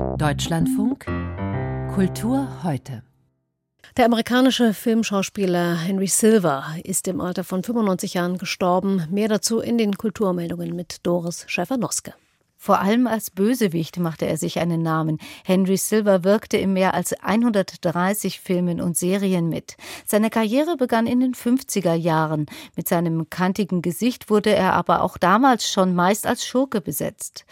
Deutschlandfunk Kultur heute. Der amerikanische Filmschauspieler Henry Silva ist im Alter von 95 Jahren gestorben. Mehr dazu in den Kulturmeldungen mit Doris Schäfer-Noske. Vor allem als Bösewicht machte er sich einen Namen. Henry Silva wirkte in mehr als 130 Filmen und Serien mit. Seine Karriere begann in den 50er Jahren. Mit seinem kantigen Gesicht wurde er aber auch damals schon meist als Schurke besetzt.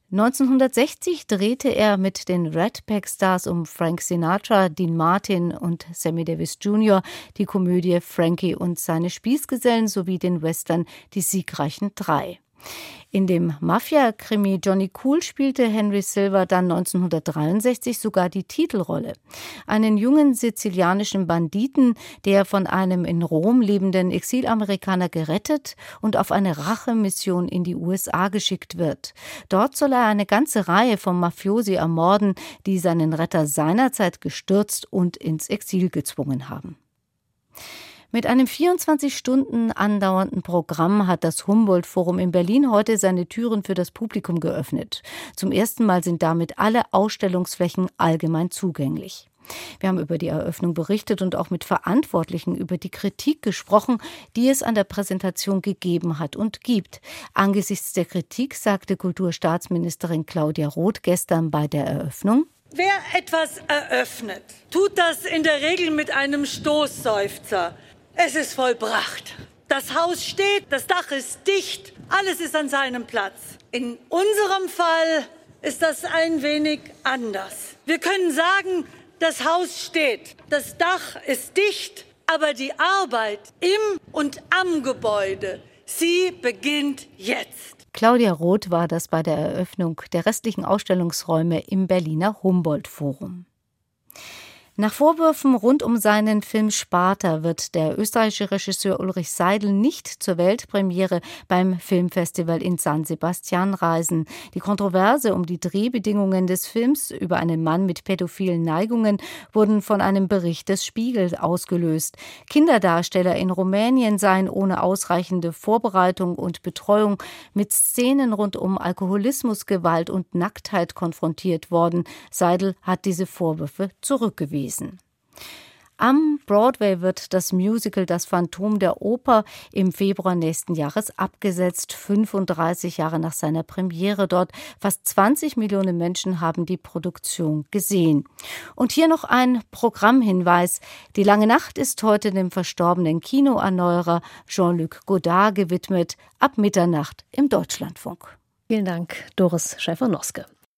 1960 drehte er mit den Rat Pack Stars um Frank Sinatra, Dean Martin und Sammy Davis Jr. die Komödie Frankie und seine Spießgesellen sowie den Western Die siegreichen Drei. In dem Mafia-Krimi Johnny Cool spielte Henry Silva dann 1963 sogar die Titelrolle. Einen jungen sizilianischen Banditen, der von einem in Rom lebenden Exilamerikaner gerettet und auf eine Rachemission in die USA geschickt wird. Dort soll er eine ganze Reihe von Mafiosi ermorden, die seinen Retter seinerzeit gestürzt und ins Exil gezwungen haben. Mit einem 24 Stunden andauernden Programm hat das Humboldt-Forum in Berlin heute seine Türen für das Publikum geöffnet. Zum ersten Mal sind damit alle Ausstellungsflächen allgemein zugänglich. Wir haben über die Eröffnung berichtet und auch mit Verantwortlichen über die Kritik gesprochen, die es an der Präsentation gegeben hat und gibt. Angesichts der Kritik sagte Kulturstaatsministerin Claudia Roth gestern bei der Eröffnung: Wer etwas eröffnet, tut das in der Regel mit einem Stoßseufzer. Es ist vollbracht. Das Haus steht, das Dach ist dicht, alles ist an seinem Platz. In unserem Fall ist das ein wenig anders. Wir können sagen, das Haus steht, das Dach ist dicht, aber die Arbeit im und am Gebäude, sie beginnt jetzt. Claudia Roth war das bei der Eröffnung der restlichen Ausstellungsräume im Berliner Humboldt-Forum. Nach Vorwürfen rund um seinen Film Sparta wird der österreichische Regisseur Ulrich Seidel nicht zur Weltpremiere beim Filmfestival in San Sebastian reisen. Die Kontroverse um die Drehbedingungen des Films über einen Mann mit pädophilen Neigungen wurden von einem Bericht des Spiegel ausgelöst. Kinderdarsteller in Rumänien seien ohne ausreichende Vorbereitung und Betreuung mit Szenen rund um Alkoholismus, Gewalt und Nacktheit konfrontiert worden. Seidel hat diese Vorwürfe zurückgewiesen. Am Broadway wird das Musical Das Phantom der Oper im Februar nächsten Jahres abgesetzt, 35 Jahre nach seiner Premiere dort. Fast 20 Millionen Menschen haben die Produktion gesehen. Und hier noch ein Programmhinweis. Die lange Nacht ist heute dem verstorbenen Kinoerneuerer Jean-Luc Godard gewidmet, ab Mitternacht im Deutschlandfunk. Vielen Dank, Doris Schäfer-Noske.